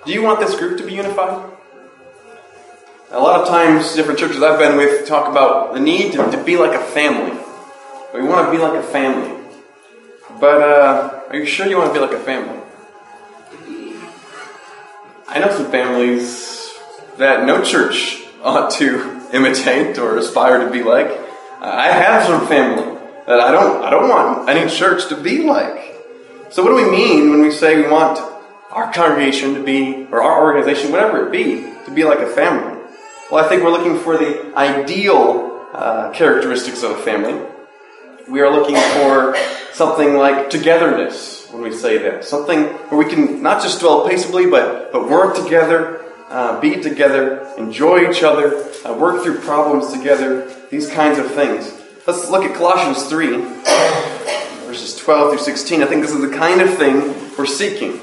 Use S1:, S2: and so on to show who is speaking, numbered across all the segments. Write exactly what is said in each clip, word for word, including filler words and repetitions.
S1: Do you want this group to be unified? A lot of times, different churches I've been with talk about the need to, to be like a family. We want to be like a family. But uh, are you sure you want to be like a family? I know some families that no church ought to imitate or aspire to be like. I have some family that I don't I don't want any church to be like. So what do we mean when we say we want our congregation to be, or our organization, whatever it be, to be like a family? Well, I think we're looking for the ideal uh, characteristics of a family. We are looking for something like togetherness when we say that. Something where we can not just dwell peaceably, but, but work together, uh, be together, enjoy each other, uh, work through problems together, these kinds of things. Let's look at Colossians three, verses twelve through sixteen. I think this is the kind of thing we're seeking.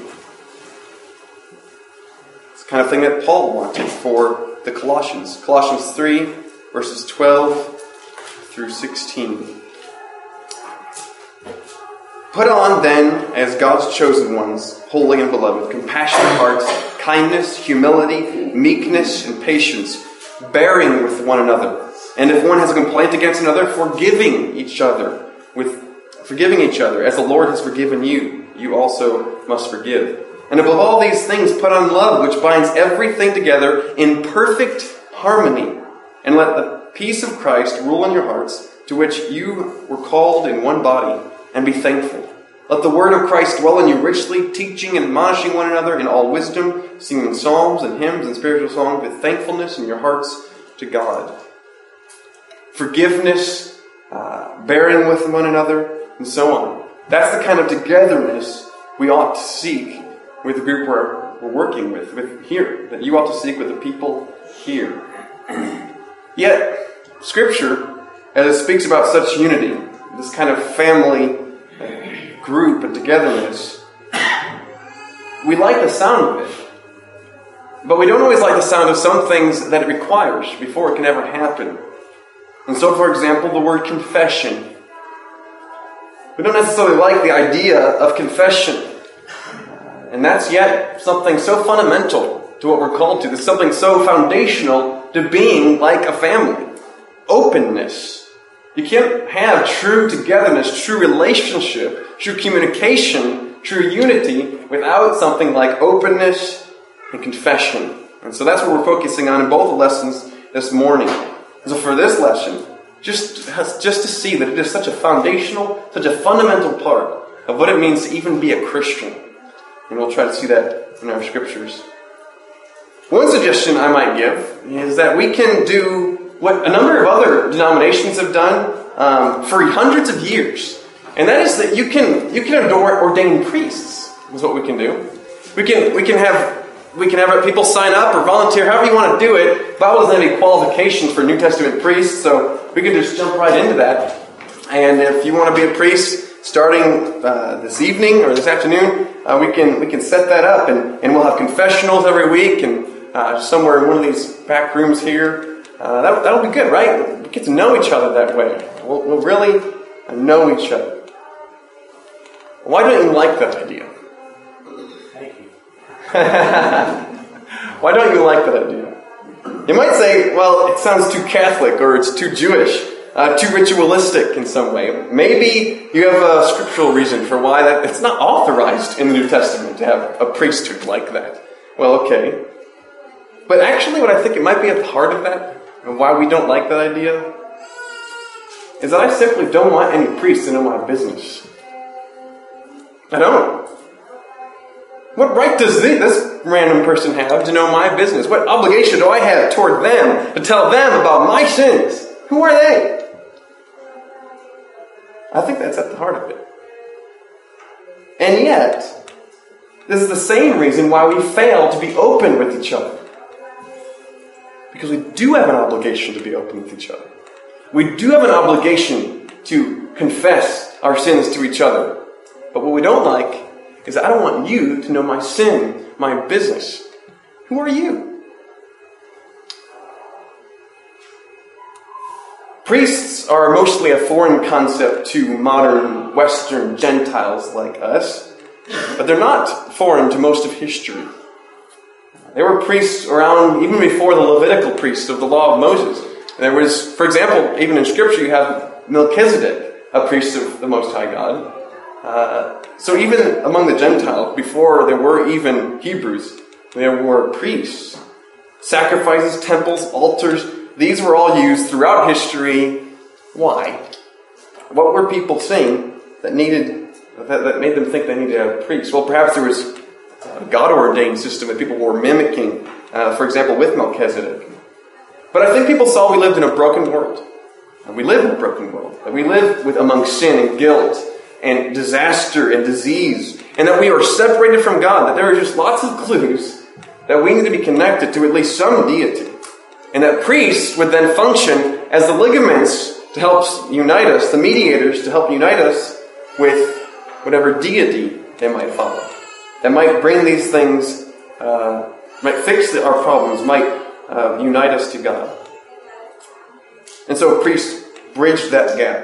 S1: It's the kind of thing that Paul wanted for the Colossians. Colossians three, verses twelve through sixteen. Put on, then, as God's chosen ones, holy and beloved, compassionate hearts, kindness, humility, meekness, and patience, bearing with one another. And if one has a complaint against another, forgiving each other, with forgiving each other, as the Lord has forgiven you, you also must forgive. And above all these things, put on love, which binds everything together in perfect harmony. And let the peace of Christ rule in your hearts, to which you were called in one body, and be thankful. Let the word of Christ dwell in you richly, teaching and admonishing one another in all wisdom, singing psalms and hymns and spiritual songs with thankfulness in your hearts to God. Forgiveness, uh, bearing with one another, and so on. That's the kind of togetherness we ought to seek with the group we're, we're working with, with here, that you ought to seek with the people here. Yet, Scripture, as it speaks about such unity, this kind of family group and togetherness, we like the sound of it. But we don't always like the sound of some things that it requires before it can ever happen. And so, for example, the word confession. We don't necessarily like the idea of confession. And that's yet something so fundamental to what we're called to. There's something so foundational to being like a family. Openness. You can't have true togetherness, true relationship, true communication, true unity without something like openness and confession. And so that's what we're focusing on in both the lessons this morning. So for this lesson, just, just to see that it is such a foundational, such a fundamental part of what it means to even be a Christian. And we'll try to see that in our scriptures. One suggestion I might give is that we can do what a number of other denominations have done um, for hundreds of years. And that is that you can you can ordain priests, is what we can do. We can we can have we can have people sign up or volunteer, however you want to do it. The Bible doesn't have any qualifications for New Testament priests, so we can just jump right into that. And if you want to be a priest starting uh, this evening or this afternoon, uh, we can we can set that up, and, and we'll have confessionals every week, and uh, somewhere in one of these back rooms here. Uh, that, that'll be good, right? We get to know each other that way. We'll, we'll really know each other. Why don't you like that idea?
S2: Thank you.
S1: Why don't you like that idea? You might say, well, it sounds too Catholic, or it's too Jewish, uh, too ritualistic in some way. Maybe you have a scriptural reason for why that it's not authorized in the New Testament to have a priesthood like that. Well, okay. But actually what I think it might be at the heart of that, and why we don't like that idea, is that I simply don't want any priest to know my business. I don't. What right does this random person have to know my business? What obligation do I have toward them to tell them about my sins? Who are they? I think that's at the heart of it. And yet, this is the same reason why we fail to be open with each other. Because we do have an obligation to be open with each other. We do have an obligation to confess our sins to each other. But what we don't like is I don't want you to know my sin, my business. Who are you? Priests are mostly a foreign concept to modern Western Gentiles like us, but they're not foreign to most of history. There were priests around even before the Levitical priests of the law of Moses. There was, for example, even in Scripture, you have Melchizedek, a priest of the Most High God. Uh, so even among the Gentiles, before there were even Hebrews, there were priests. Sacrifices, temples, altars, these were all used throughout history. Why? What were people saying that needed that, that made them think they needed a priest? Well, perhaps there was a God-ordained system that people were mimicking, uh, for example, with Melchizedek. But I think people saw we lived in a broken world. And we live in a broken world. That we live with among sin and guilt and disaster and disease. And that we are separated from God. That there are just lots of clues that we need to be connected to at least some deity. And that priests would then function as the ligaments to help unite us, the mediators to help unite us with whatever deity they might follow. That might bring these things, uh, might fix the, our problems, might uh, unite us to God. And so priests bridge that gap.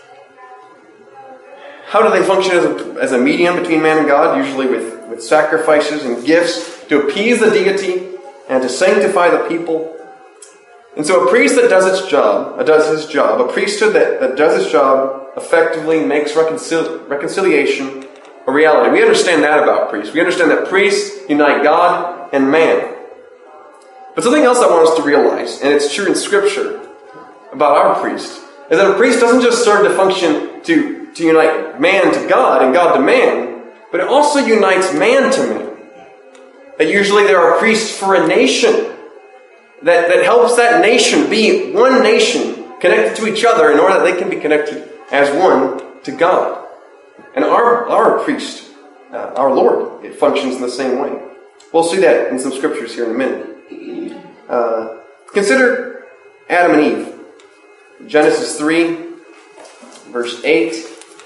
S1: How do they function as a, as a medium between man and God? Usually with, with sacrifices and gifts to appease the deity and to sanctify the people. And so a priest that does its job, uh, does his job, a priesthood that, that does its job effectively makes reconcil- reconciliation a reality. We understand that about priests. We understand that priests unite God and man. But something else I want us to realize, and it's true in Scripture about our priest, is that a priest doesn't just serve to function to, to unite man to God and God to man, but it also unites man to man. That usually there are priests for a nation that, that helps that nation be one nation connected to each other in order that they can be connected as one to God. And our, our priest, uh, our Lord, it functions in the same way. We'll see that in some scriptures here in a minute. Uh, consider Adam and Eve. Genesis three, verse eight.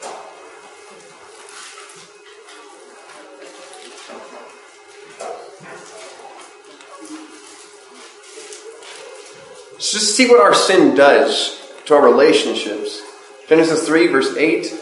S1: Let's just see what our sin does to our relationships. Genesis three, verse eight.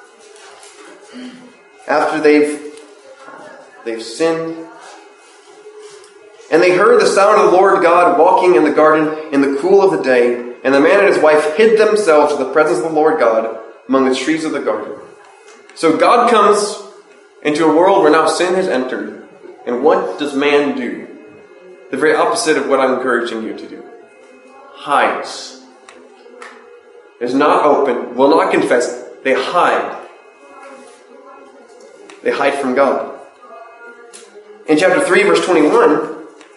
S1: After they've they've sinned, and they heard the sound of the Lord God walking in the garden in the cool of the day, and the man and his wife hid themselves in the presence of the Lord God among the trees of the garden. So God comes into a world where now sin has entered, and what does man do? The very opposite of what I'm encouraging you to do. Hides. Is not open, will not confess. They hide. They hide from God. In chapter three, verse twenty-one,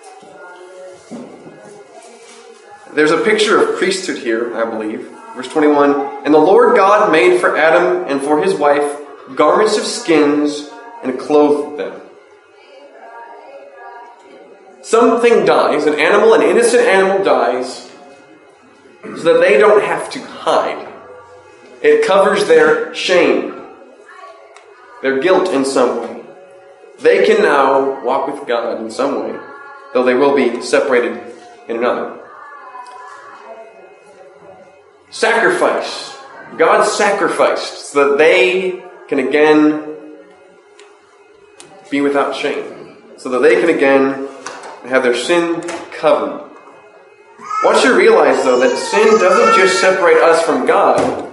S1: there's a picture of priesthood here, I believe. Verse twenty-one, and the Lord God made for Adam and for his wife garments of skins and clothed them. Something dies, an animal, an innocent animal dies, so that they don't have to hide. It covers their shame, their guilt in some way. They can now walk with God in some way, though they will be separated in another. Sacrifice. God sacrificed so that they can again be without shame, so that they can again have their sin covered. I want you to realize, though, that sin doesn't just separate us from God,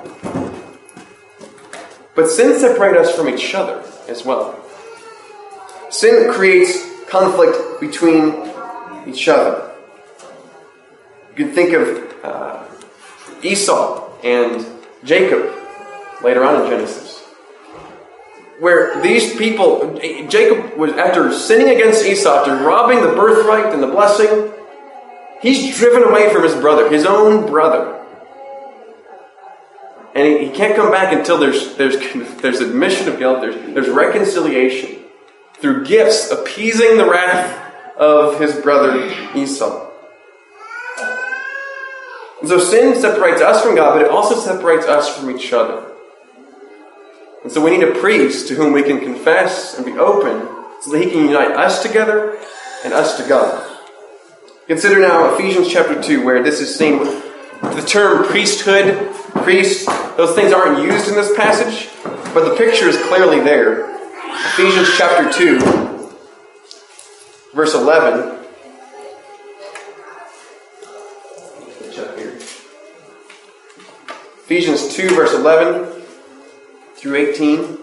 S1: but sin separates us from each other as well. Sin creates conflict between each other. You can think of uh, Esau and Jacob later on in Genesis, where these people, Jacob was, after sinning against Esau, after robbing the birthright and the blessing, he's driven away from his brother, his own brother. And he, he can't come back until there's there's there's admission of guilt, there's, there's reconciliation through gifts, appeasing the wrath of his brother Esau. And so sin separates us from God, but it also separates us from each other. And so we need a priest to whom we can confess and be open so that he can unite us together and us to God. Consider now Ephesians chapter two, where this is seen with the term priesthood, priest. Those things aren't used in this passage, but the picture is clearly there. Ephesians chapter two, verse eleven. Ephesians two, verse eleven through eighteen.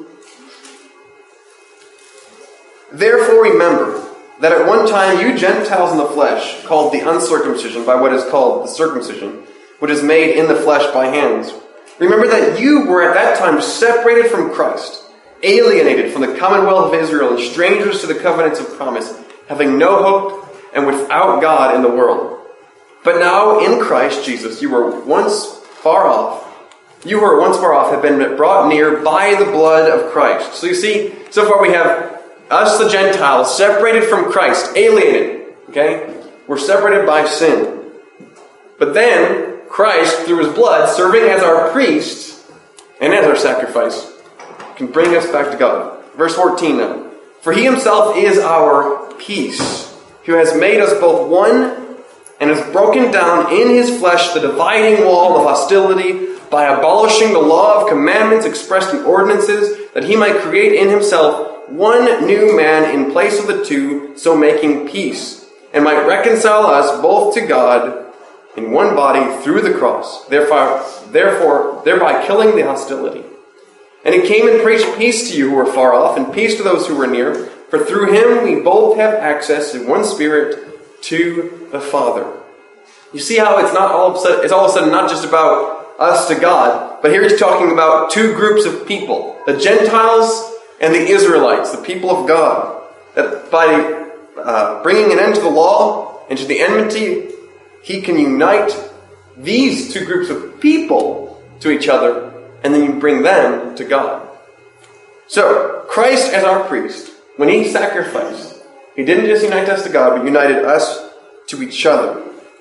S1: Therefore remember that at one time you Gentiles in the flesh, called the uncircumcision by what is called the circumcision, which is made in the flesh by hands. Remember that you were at that time separated from Christ, alienated from the commonwealth of Israel, and strangers to the covenants of promise, having no hope and without God in the world. But now in Christ Jesus you were once far off. You who were once far off have been brought near by the blood of Christ. So you see, so far we have us, the Gentiles, separated from Christ, alienated. Okay? We're separated by sin. But then, Christ, through his blood, serving as our priest and as our sacrifice, can bring us back to God. Verse fourteen now. For he himself is our peace, who has made us both one and has broken down in his flesh the dividing wall of hostility by abolishing the law of commandments expressed in ordinances, that he might create in himself one new man in place of the two, so making peace, and might reconcile us both to God in one body through the cross, therefore, therefore thereby killing the hostility. And he came and preached peace to you who were far off, and peace to those who were near, for through him we both have access in one Spirit to the Father. You see how it's not all of a sudden, it's all of a sudden not just about us to God, but here he's talking about two groups of people, the Gentiles and the Israelites, the people of God, that by uh, bringing an end to the law and to the enmity, he can unite these two groups of people to each other, and then you bring them to God. So, Christ as our priest, when he sacrificed, he didn't just unite us to God, but united us to each other.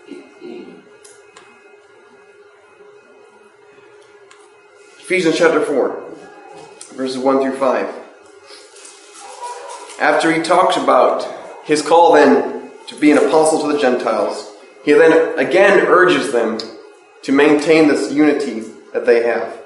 S1: Ephesians chapter four, verses one through five. After he talks about his call then to be an apostle to the Gentiles, he then again urges them to maintain this unity that they have.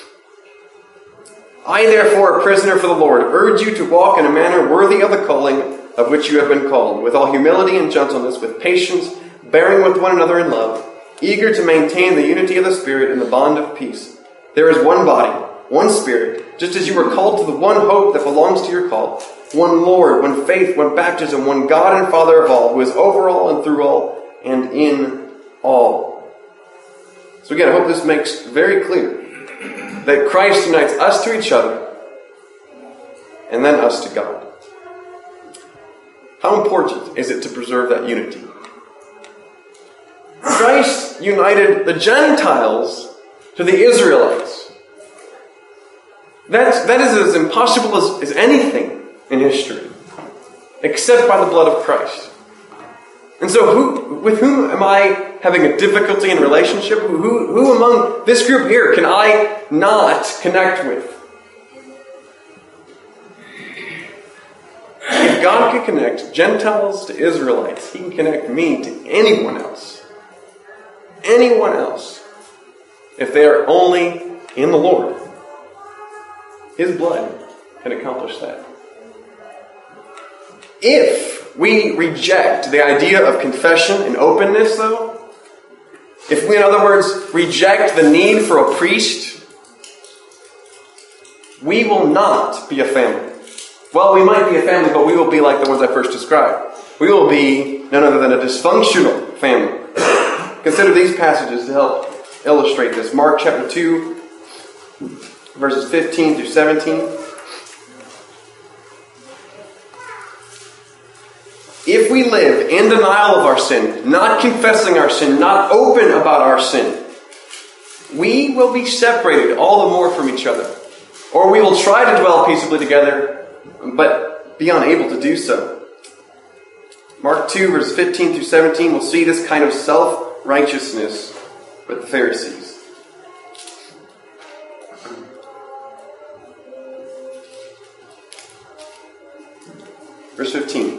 S1: I, therefore, a prisoner for the Lord, urge you to walk in a manner worthy of the calling of which you have been called, with all humility and gentleness, with patience, bearing with one another in love, eager to maintain the unity of the Spirit in the bond of peace. There is one body, one Spirit, just as you were called to the one hope that belongs to your call, one Lord, one faith, one baptism, one God and Father of all, who is over all and through all and in all. So again, I hope this makes very clear that Christ unites us to each other and then us to God. How important is it to preserve that unity? Christ united the Gentiles to the Israelites. That's, that is as impossible as, as anything in history, except by the blood of Christ. And so who, with whom am I having a difficulty in relationship? Who, who, who among this group here can I not connect with? If God can connect Gentiles to Israelites, he can connect me to anyone else. Anyone else. If they are only in the Lord. His blood can accomplish that. If we reject the idea of confession and openness, though, if we, in other words, reject the need for a priest, we will not be a family. Well, we might be a family, but we will be like the ones I first described. We will be none other than a dysfunctional family. Consider these passages to help illustrate this. Mark chapter two, verses fifteen through seventeen. If we live in denial of our sin, not confessing our sin, not open about our sin, we will be separated all the more from each other. Or we will try to dwell peaceably together, but be unable to do so. Mark two, verse fifteen through seventeen, we'll see this kind of self-righteousness with the Pharisees. Verse fifteen.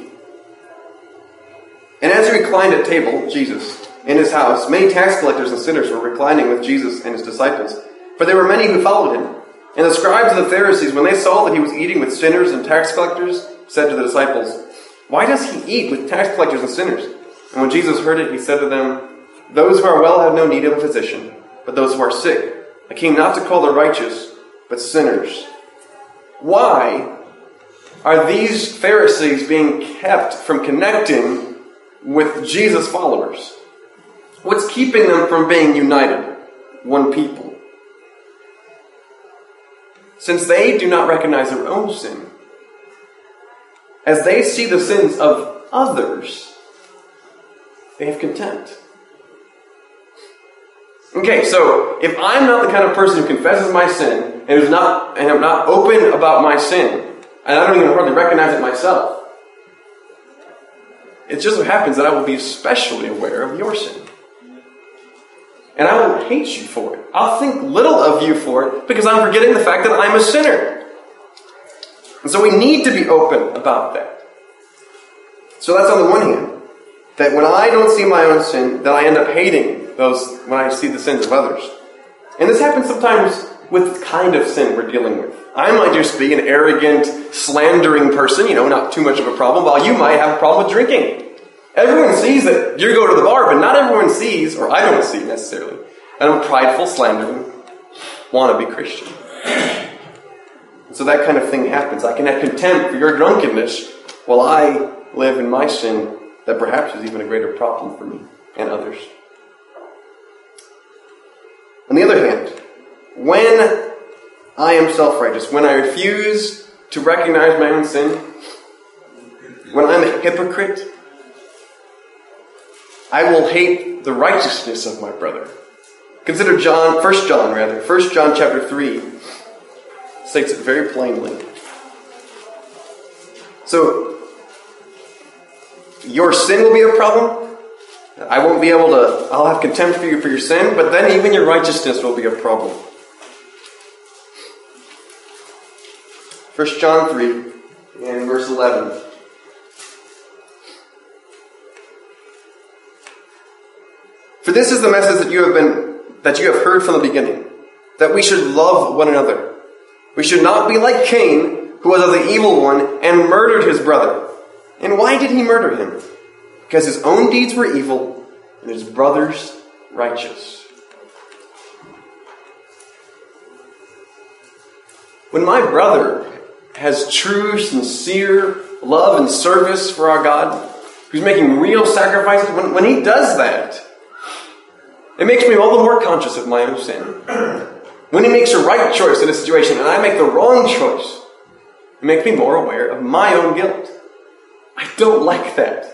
S1: And as he reclined at table, Jesus, in his house, many tax collectors and sinners were reclining with Jesus and his disciples, for there were many who followed him. And the scribes and the Pharisees, when they saw that he was eating with sinners and tax collectors, said to the disciples, "Why does he eat with tax collectors and sinners?" And when Jesus heard it, he said to them, "Those who are well have no need of a physician, but those who are sick. I came not to call the righteous, but sinners. Why are these Pharisees being kept from connecting with Jesus' followers? What's keeping them from being united, one people? Since they do not recognize their own sin, as they see the sins of others, they have contempt. Okay, so if I'm not the kind of person who confesses my sin and who's not and I'm not open about my sin, and I don't even hardly recognize it myself, it just so happens that I will be especially aware of your sin. And I will hate you for it. I'll think little of you for it because I'm forgetting the fact that I'm a sinner. And so we need to be open about that. So that's on the one hand, that when I don't see my own sin, that I end up hating those when I see the sins of others. And this happens sometimes with the kind of sin we're dealing with. I might just be an arrogant, slandering person, you know, not too much of a problem, while you might have a problem with drinking. Everyone sees that you go to the bar, but not everyone sees, or I don't see necessarily, that I'm a prideful, slandering, wannabe Christian. And so that kind of thing happens. I can have contempt for your drunkenness while I live in my sin that perhaps is even a greater problem for me and others. On the other hand, when I am self-righteous, when I refuse to recognize my own sin, when I'm a hypocrite, I will hate the righteousness of my brother. Consider John, First John rather, First John chapter three states it very plainly. So, your sin will be a problem. I won't be able to, I'll have contempt for you for your sin, but then even your righteousness will be a problem. First John three and verse eleven. For this is the message that you have been, that you have heard from the beginning, that we should love one another. We should not be like Cain, who was of the evil one and murdered his brother. And why did he murder him? Because his own deeds were evil and his brother's righteous. When my brother has true, sincere love and service for our God, who's making real sacrifices, when, when he does that, it makes me all the more conscious of my own sin. When he makes a right choice in a situation and I make the wrong choice, it makes me more aware of my own guilt. I don't like that.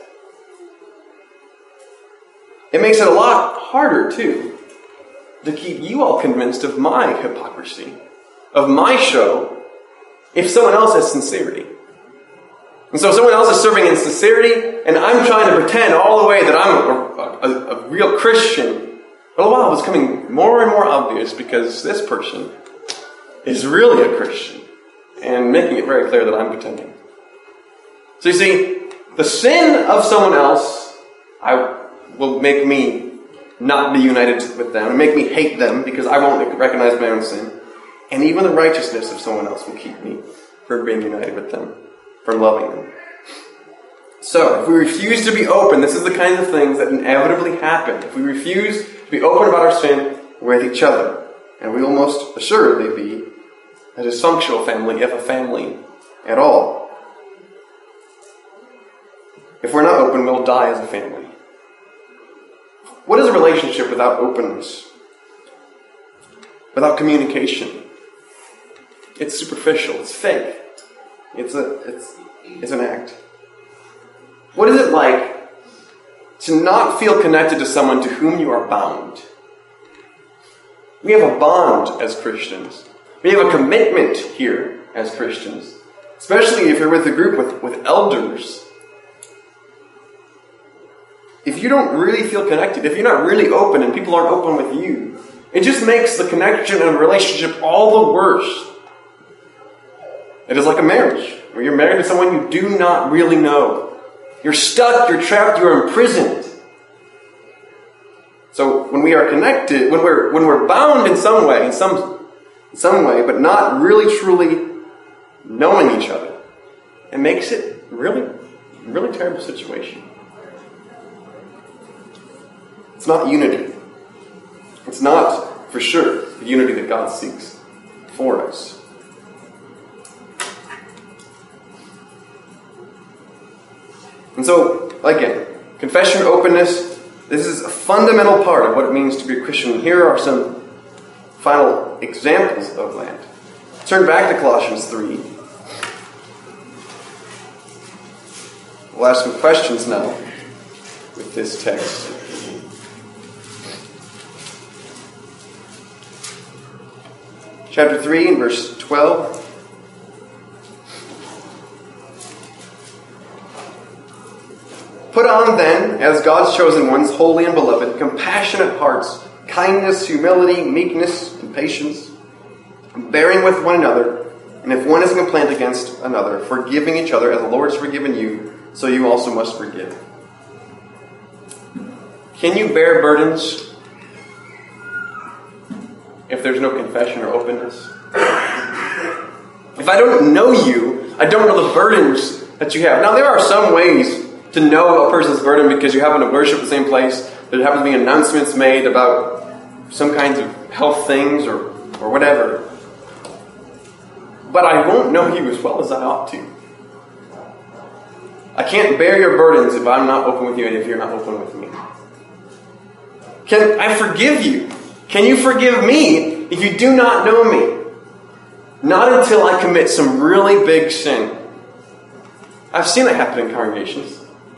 S1: It makes it a lot harder, too, to keep you all convinced of my hypocrisy, of my show, if someone else has sincerity. And so if someone else is serving in sincerity, and I'm trying to pretend all the way that I'm a, a, a real Christian, well, a while it's becoming more and more obvious because this person is really a Christian and making it very clear that I'm pretending. So you see, the sin of someone else I will make me not be united with them and make me hate them because I won't recognize my own sin. And even the righteousness of someone else will keep me from being united with them, from loving them. So, if we refuse to be open, this is the kind of things that inevitably happen. If we refuse to be open about our sin with each other, and we will most assuredly be a dysfunctional family, if a family at all. If we're not open, we'll die as a family. What is a relationship without openness? Without communication? It's superficial. It's fake. It's a. It's. It's an act. What is it like to not feel connected to someone to whom you are bound? We have a bond as Christians. We have a commitment here as Christians, especially if you're with a group with, with elders. If you don't really feel connected, if you're not really open and people aren't open with you, it just makes the connection and relationship all the worse. It is like a marriage, where you're married to someone you do not really know. You're stuck, you're trapped, you're imprisoned. So when we are connected, when we're when we're bound in some way, in some in some way, but not really truly knowing each other, it makes it really, really terrible situation. It's not unity. It's not, for sure, the unity that God seeks for us. And so, again, confession, openness, this is a fundamental part of what it means to be a Christian. Here are some final examples of that. Turn back to Colossians three. We'll ask some questions now with this text. Chapter three and verse twelve. Put on then, as God's chosen ones, holy and beloved, compassionate hearts, kindness, humility, meekness, and patience, bearing with one another, and if one has a complaint against another, forgiving each other as the Lord has forgiven you, so you also must forgive. Can you bear burdens if there's no confession or openness? If I don't know you, I don't know the burdens that you have. Now, there are some ways to know a person's burden because you happen to worship the same place. There happen to be announcements made about some kinds of health things or, or whatever. But I won't know you as well as I ought to. I can't bear your burdens if I'm not open with you and if you're not open with me. Can I forgive you? Can you forgive me if you do not know me? Not until I commit some really big sin. I've seen that happen in congregations.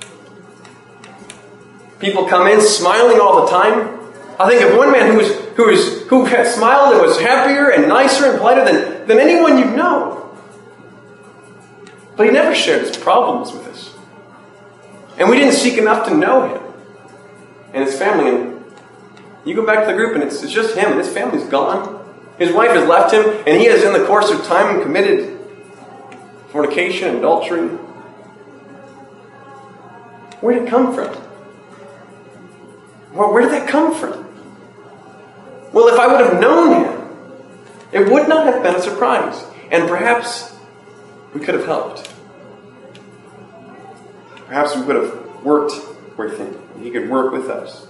S1: People come in smiling all the time. I think of one man who was who was who had smiled and was happier and nicer and politer than, than anyone you know. But he never shared his problems with us. And we didn't seek enough to know him and his family. And you go back to the group and it's, it's just him and his family's gone. His wife has left him and he has in the course of time committed fornication and adultery. Where did it come from? Well, where did that come from? Well, if I would have known him, it would not have been a surprise. And perhaps we could have helped. Perhaps we would have worked with him. And he could work with us.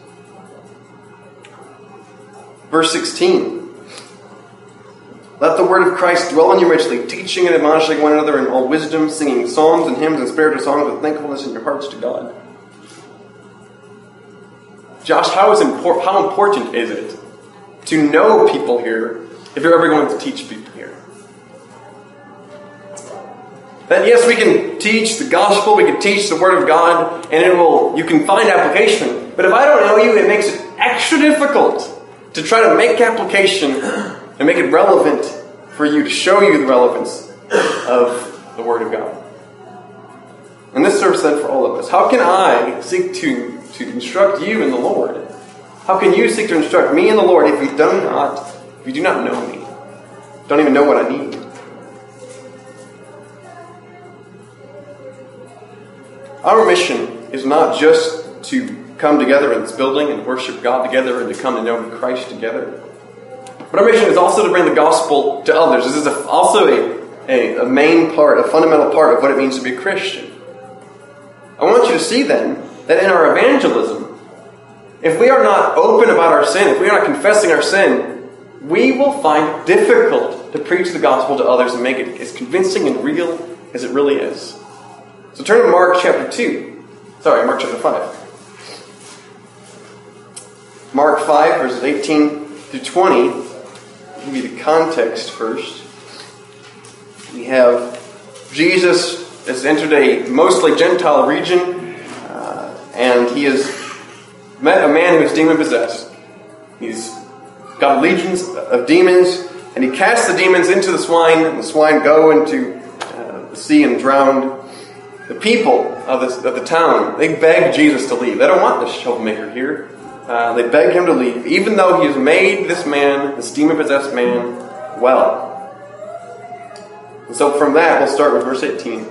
S1: Verse sixteen. Let the word of Christ dwell in you richly, teaching and admonishing one another in all wisdom, singing psalms and hymns and spiritual songs with thankfulness in your hearts to God. Josh, how is impor- how important is it to know people here if you're ever going to teach people here? That yes, we can teach the gospel, we can teach the word of God, and it will you can find application. But if I don't know you, it makes it extra difficult to try to make application and make it relevant for you, to show you the relevance of the word of God. And this serves then for all of us. How can I seek to, to instruct you in the Lord? How can you seek to instruct me in the Lord if you do not, if you do not know me? Don't even know what I need. Our mission is not just to come together in this building and worship God together and to come to know Christ together. But our mission is also to bring the gospel to others. This is a, also a, a, a main part, a fundamental part of what it means to be a Christian. I want you to see then that in our evangelism, if we are not open about our sin, if we are not confessing our sin, we will find it difficult to preach the gospel to others and make it as convincing and real as it really is. So turn to Mark chapter two. Sorry, Mark chapter five. Mark five, verses eighteen through twenty. I'll give you the context first. We have Jesus has entered a mostly Gentile region, uh, and he has met a man who is demon-possessed. He's got legions of demons, and he casts the demons into the swine, and the swine go into uh, the sea and drown. The people of, this, of the town, they beg Jesus to leave. They don't want this troublemaker here. Uh, they beg him to leave, even though he has made this man, this demon-possessed man, well. And so from that, we'll start with verse eighteen.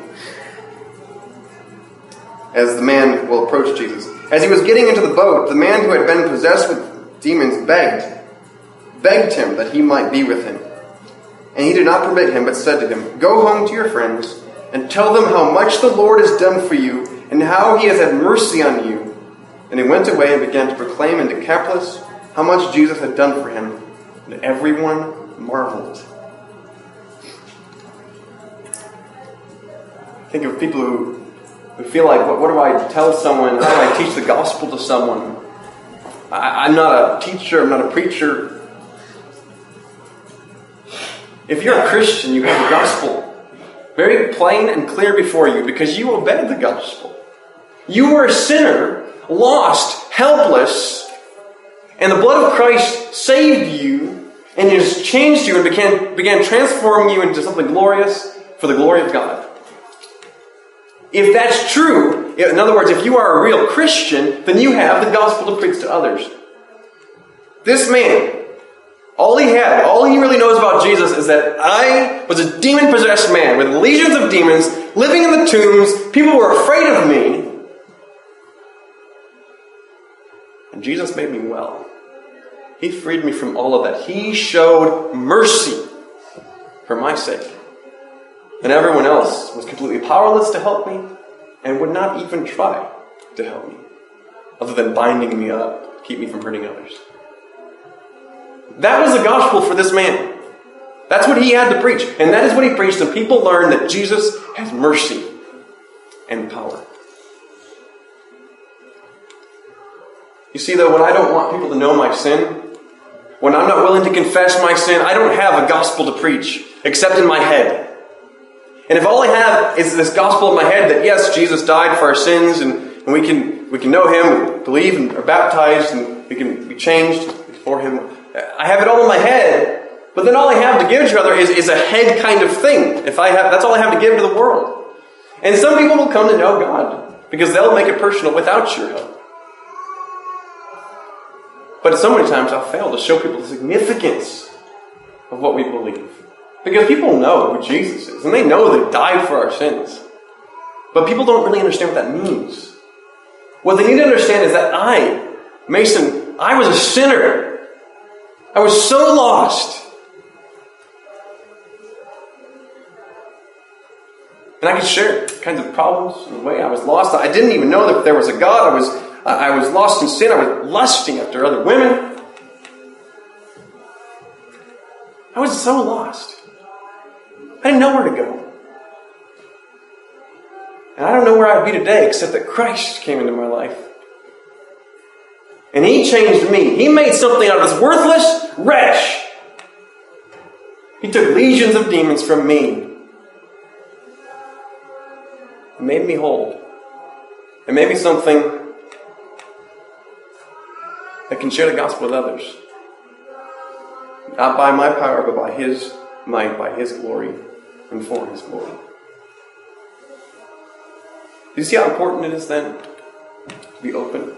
S1: As the man will approach Jesus. As he was getting into the boat, the man who had been possessed with demons begged, begged him that he might be with him. And he did not permit him, but said to him, "Go home to your friends, and tell them how much the Lord has done for you, and how he has had mercy on you." And he went away and began to proclaim in Decapolis how much Jesus had done for him. And everyone marveled. Think of people who, who feel like, what, what do I tell someone? How do I teach the gospel to someone? I, I'm not a teacher. I'm not a preacher. If you're a Christian, you have the gospel very plain and clear before you because you obeyed the gospel. You were a sinner, lost, helpless, and the blood of Christ saved you and it has changed you and began, began transforming you into something glorious for the glory of God. If that's true, in other words, if you are a real Christian, then you have the gospel to preach to others. This man, all he had, all he really knows about Jesus is that I was a demon-possessed man with legions of demons living in the tombs. People were afraid of me. And Jesus made me well. He freed me from all of that. He showed mercy for my sake. And everyone else was completely powerless to help me and would not even try to help me, other than binding me up to keep me from hurting others. That was the gospel for this man. That's what he had to preach. And that is what he preached. And people learned that Jesus has mercy and power. You see, though, when I don't want people to know my sin, when I'm not willing to confess my sin, I don't have a gospel to preach, except in my head. And if all I have is this gospel in my head that, yes, Jesus died for our sins, and, and we can we can know Him, we believe and are baptized, and we can be changed before Him. I have it all in my head, but then all I have to give to other is, is a head kind of thing. If I have, that's all I have to give to the world. And some people will come to know God because they'll make it personal without your help. But so many times I've failed to show people the significance of what we believe. Because people know who Jesus is, and they know that He died for our sins. But people don't really understand what that means. What they need to understand is that I, Mason, I was a sinner. I was so lost. And I could share kinds of problems in the way I was lost. I didn't even know that there was a God. I was, I was lost in sin. I was lusting after other women. I was so lost. I didn't know where to go. And I don't know where I'd be today except that Christ came into my life. And He changed me. He made something out of this worthless wretch. He took legions of demons from me. He made me whole. And made me something that can share the gospel with others. Not by my power, but by His might, by His glory, and for His glory. Do you see how important it is then to be open?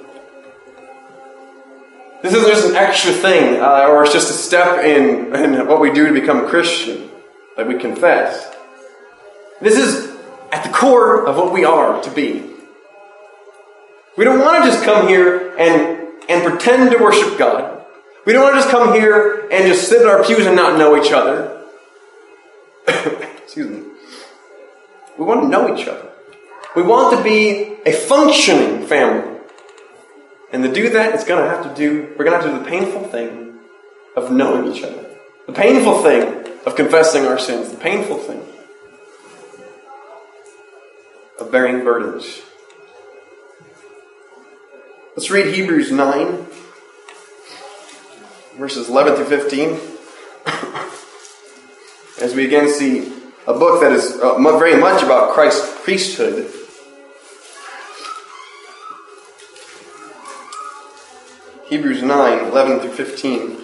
S1: This isn't just an extra thing, uh, or it's just a step in, in what we do to become a Christian, that we confess. This is at the core of what we are to be. We don't want to just come here and, and pretend to worship God. We don't want to just come here and just sit in our pews and not know each other. Excuse me. We want to know each other. We want to be a functioning family. And to do that, it's going to have to do, we're going to have to do the painful thing of knowing each other. The painful thing of confessing our sins. The painful thing of bearing burdens. Let's read Hebrews nine, verses eleven through fifteen. As we again see a book that is uh, very much about Christ's priesthood. Hebrews nine, eleven through fifteen.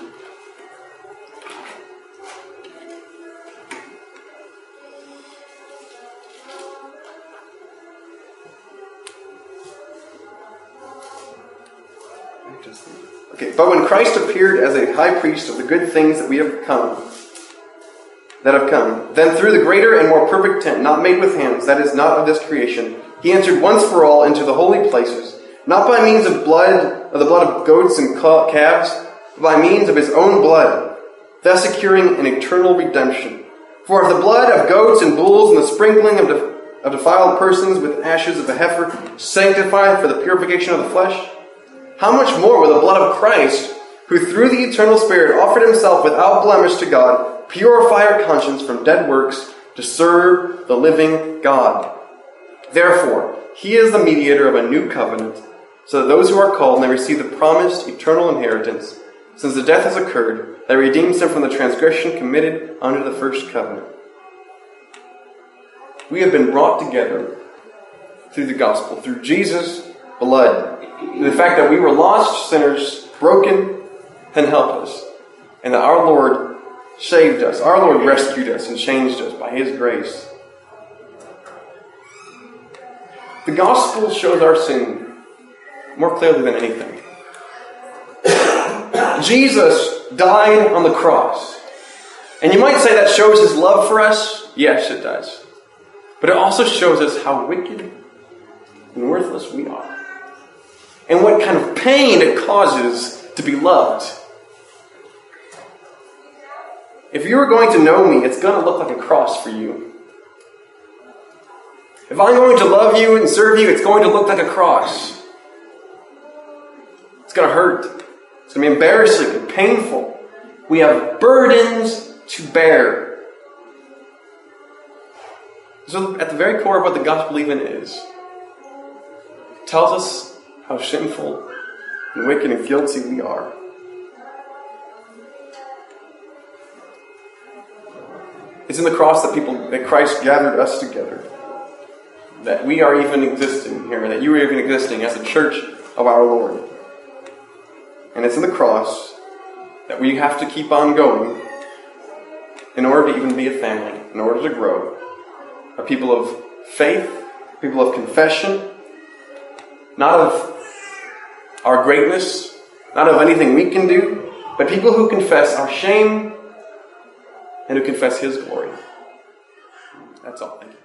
S1: Okay, but when Christ appeared as a high priest of the good things that we have come, that have come, then through the greater and more perfect tent, not made with hands, that is not of this creation, He entered once for all into the holy places, not by means of blood, of the blood of goats and calves, but by means of His own blood, thus securing an eternal redemption. For if the blood of goats and bulls and the sprinkling of, def- of defiled persons with ashes of a heifer sanctify for the purification of the flesh, how much more will the blood of Christ, who who through the eternal Spirit offered himself without blemish to God, purify our conscience from dead works to serve the living God. Therefore, he is the mediator of a new covenant, so that those who are called may receive the promised eternal inheritance, since the death has occurred that redeems them from the transgression committed under the first covenant. We have been brought together through the gospel, through Jesus' blood. The fact that we were lost sinners, broken and helpless, and that our Lord saved us. Our Lord rescued us and changed us by his grace. The gospel shows our sin more clearly than anything. Jesus died on the cross. And you might say that shows his love for us. Yes, it does. But it also shows us how wicked and worthless we are. And what kind of pain it causes to be loved. If you were going to know me, it's going to look like a cross for you. If I'm going to love you and serve you, it's going to look like a cross. It's going to hurt. It's going to be embarrassing and painful. We have burdens to bear. So at the very core of what the gospel even is, it tells us how sinful and wicked and guilty we are. It's in the cross that people, that Christ gathered us together. That we are even existing here, that you are even existing as a church of our Lord. And it's in the cross that we have to keep on going in order to even be a family, in order to grow. A people of faith, people of confession, not of our greatness, not of anything we can do, but people who confess our shame and who confess his glory. That's all. Thank you.